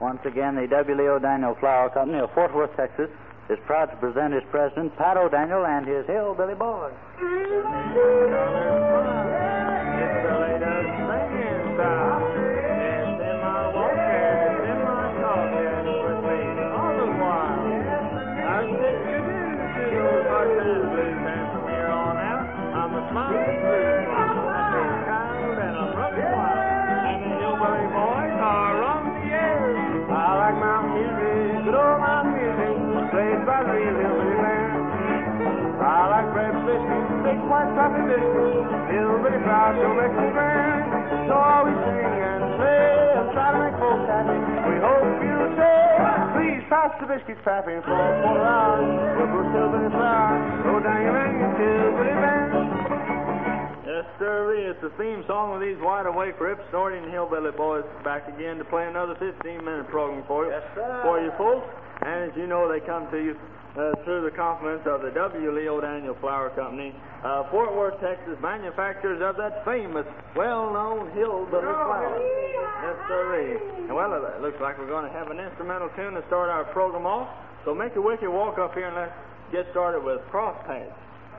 Once again, the W. O'Daniel Flour Company of Fort Worth, Texas, is proud to present its president, Pat O'Daniel, and his Hillbilly Boys. Hillbilly proud to make us grand. So we sing and play and try to make folks happy. We hope you'll say, please pass the biscuits, Pappy, for $4. We'll put Hillbilly Flour, go down your Hillbilly band. Yes, sir. It's the theme song of these wide awake, rip snorting Hillbilly Boys back again to play another 15-minute program for you. Yes, sir. For you folks. And as you know, they come to you through the compliments of the W. Lee O'Daniel Flour Company, Fort Worth, Texas, manufacturers of that famous, well-known Hillbilly Flour. Yes, sir. Well, it looks like we're going to have an instrumental tune to start our program off. So make your wicked walk up here and let's get started with Cross Patch.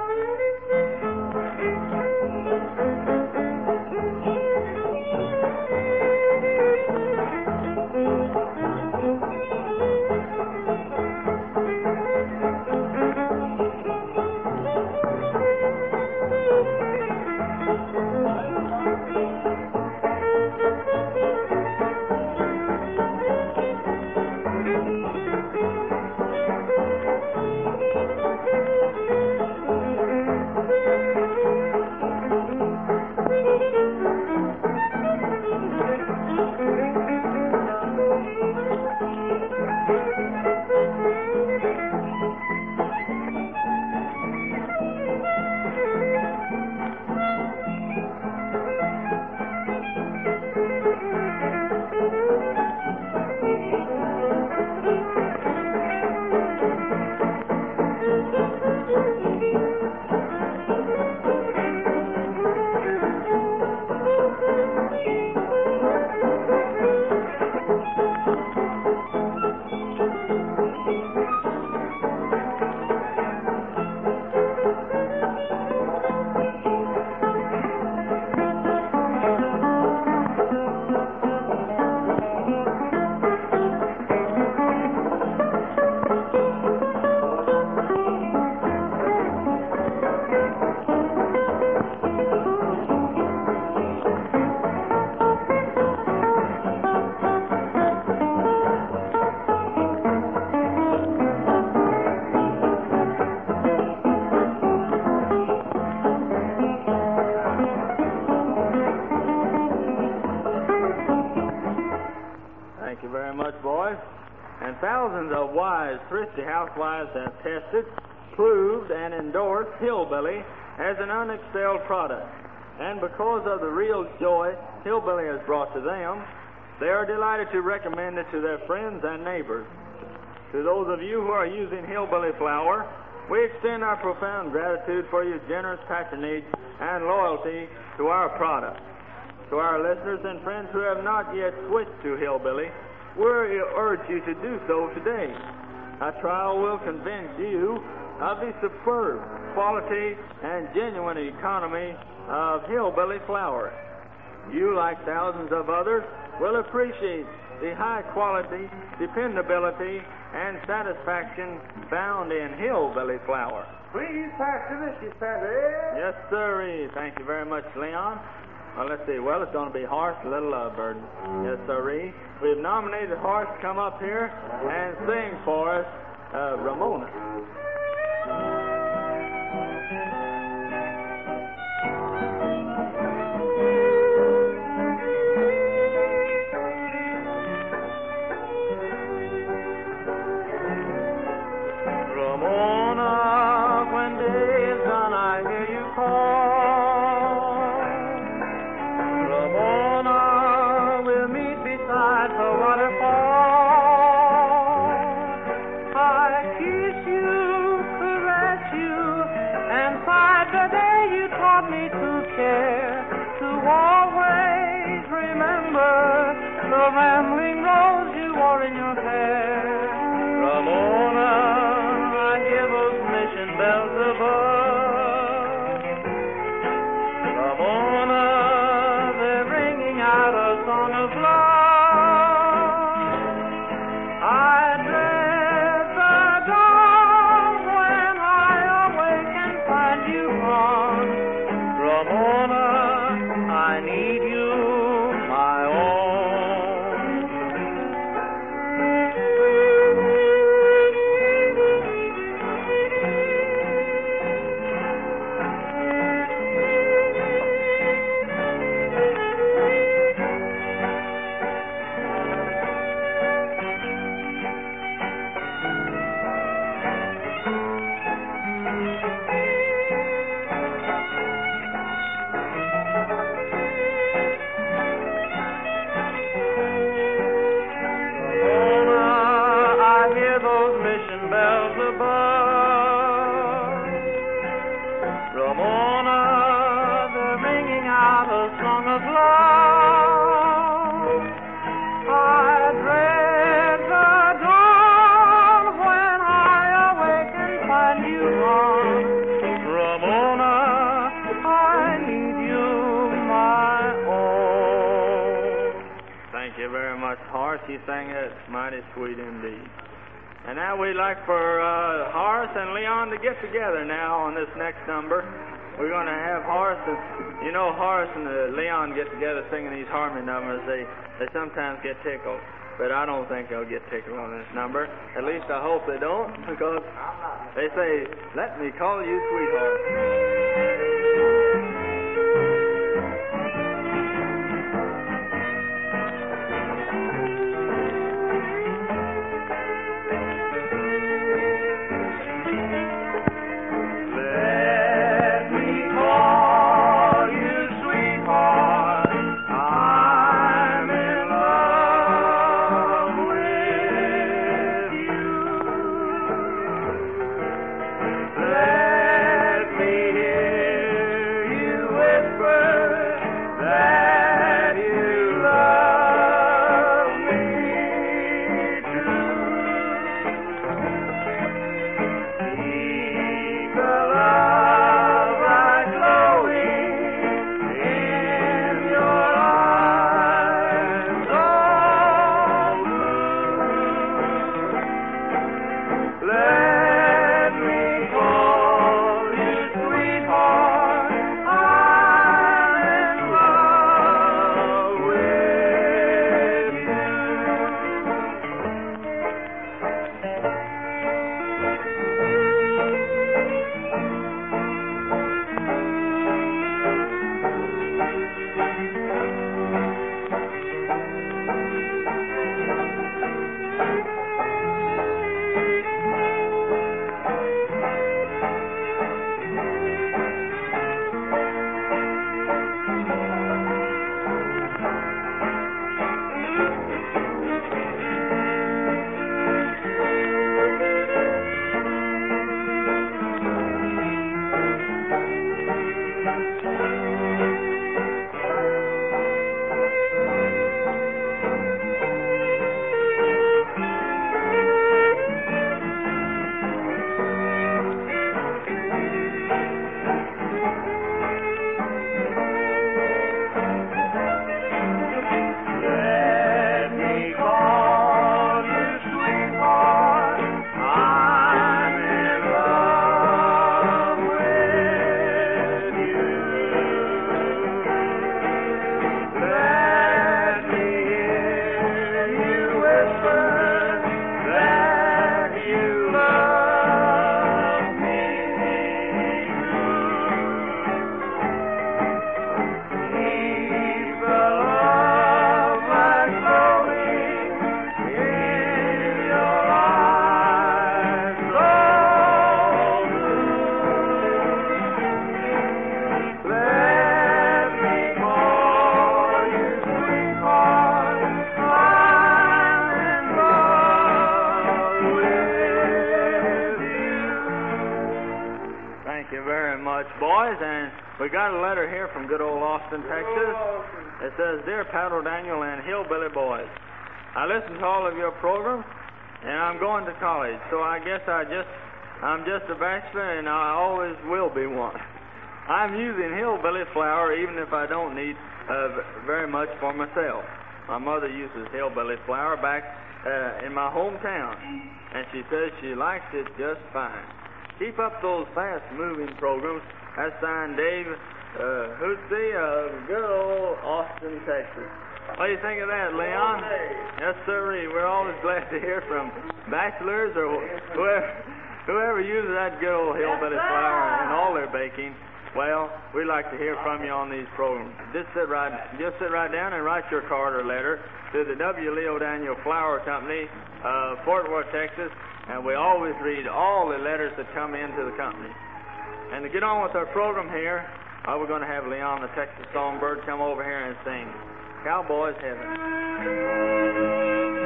Thank you very much, boys. And thousands of wise, thrifty housewives have tested, proved, and endorsed Hillbilly as an unexcelled product. And because of the real joy Hillbilly has brought to them, they are delighted to recommend it to their friends and neighbors. To those of you who are using Hillbilly Flour, we extend our profound gratitude for your generous patronage and loyalty to our product. To our listeners and friends who have not yet switched to Hillbilly, we urge you to do so today. A trial will convince you of the superb quality and genuine economy of Hillbilly Flour. You, like thousands of others, will appreciate the high quality, dependability, and satisfaction found in Hillbilly Flour. Please pass the biscuits, Pappy. Yes, sir. Thank you very much, Leon. Well, let's see. Well, it's going to be Horace, Little Lovebird. Yes, sir. We've nominated Horace to come up here and sing for us Ramona. Ramona, when day is done, I hear you call. The rambling roads you walked you very much, Horace. You sang it mighty sweet indeed. And now we'd like for Horace and Leon to get together now on this next number. We're going to have Horace and, you know, Horace and Leon get together singing these harmony numbers. They sometimes get tickled, but I don't think they'll get tickled on this number. At least I hope they don't, because they say, "Let me call you sweetheart." Boys, and we got a letter here from good old Austin, Texas. It says, "Dear Paddle Daniel and Hillbilly Boys, I listen to all of your programs, and I'm going to college, so I guess I'm just a bachelor, and I always will be one. I'm using hillbilly flour even if I don't need very much for myself. My mother uses hillbilly flour back in my hometown, and she says she likes it just fine. Keep up those fast-moving programs." That's signed Dave Hootsey of good old Austin, Texas. What do you think of that, Leon? Yes, sir. We're always glad to hear from bachelors or whoever uses that good old hillbilly flour in all their baking. Well, we'd like to hear from you on these programs. Just sit right down and write your card or letter to the W. Leo Daniel Flour Company, Fort Worth, Texas, and we always read all the letters that come into the company. And to get on with our program here, we're going to have Leon, the Texas Songbird, come over here and sing Cowboy's Heaven.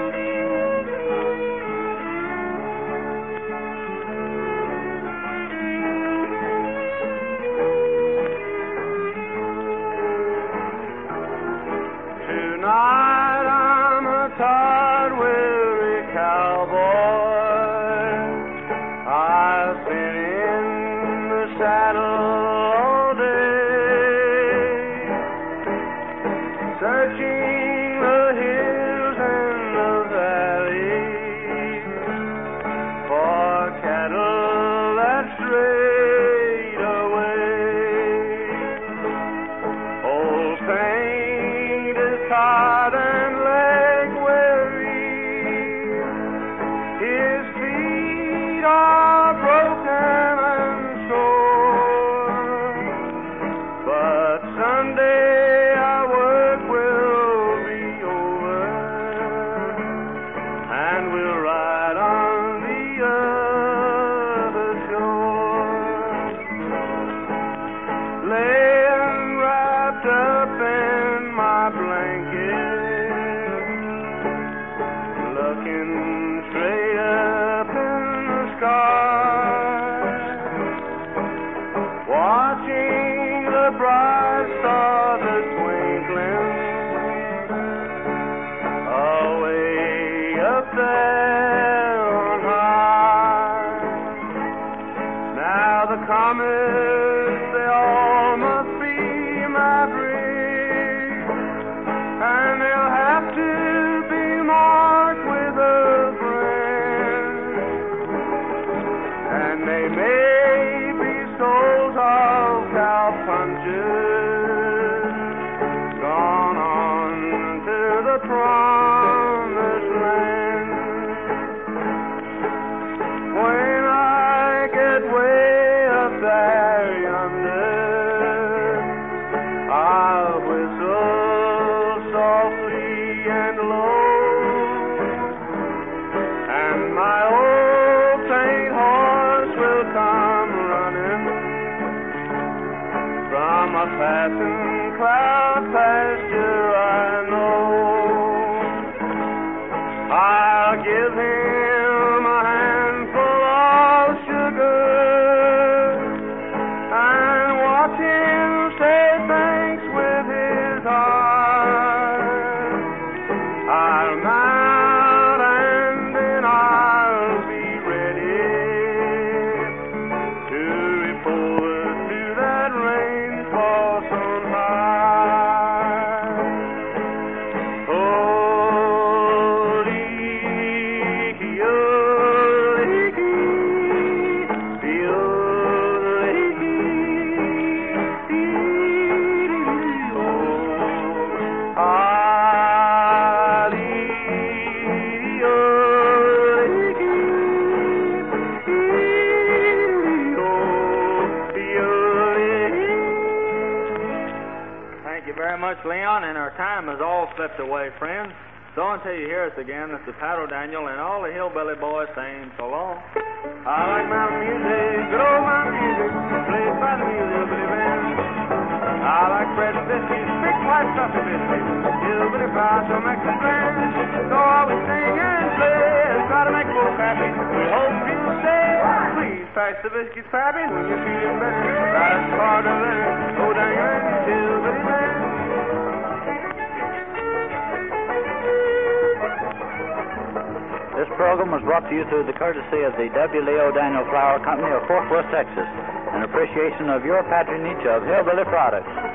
Tonight I'm a tired, weary cowboy. I've been in the saddle all day, searching the hills tired and leg weary. His feet are broken and sore. But someday our work will be over, and we'll ride on the other shore. Laying wrapped up in my blanket, looking straight up in the sky, watching the bright stars twinkling away up there on high. Now the comets, they all must be mavericks, and they'll have to be marked with a friend. And they may be souls of cowpunchers, gone on to the promised land. When I get way up there yonder, I'll whistle softly and low, and my old paint horse will come running from a passing cloud pasture, I know. I'll give him a handful of sugar and watch him say thanks with his heart. I'll mount and then I'll be ready to report to that rainforest on high. Oh, leaky, oh, leaky, oh, leaky, oh, ah, leaky, oh, leaky, Thank you very much, Leon, and our time has all slipped away, friends. So until you hear us again, this is Pato Daniel and all the Hillbilly Boys saying so long. I like my music, good old my music, played by the Hillbilly Band. I like bread and biscuits, big white stuffy biscuits, Hillbilly fries from Mexican Grand. So all we sing and play and try to make folks happy. We hope you stay. Please pass the biscuits, Pappy, when you're feeling better. That's hard to learn. Oh, dang it, Hillbilly Band. This program was brought to you through the courtesy of the W. Leo Daniel Flour Company of Fort Worth, Texas, in appreciation of your patronage of Hillbilly Products.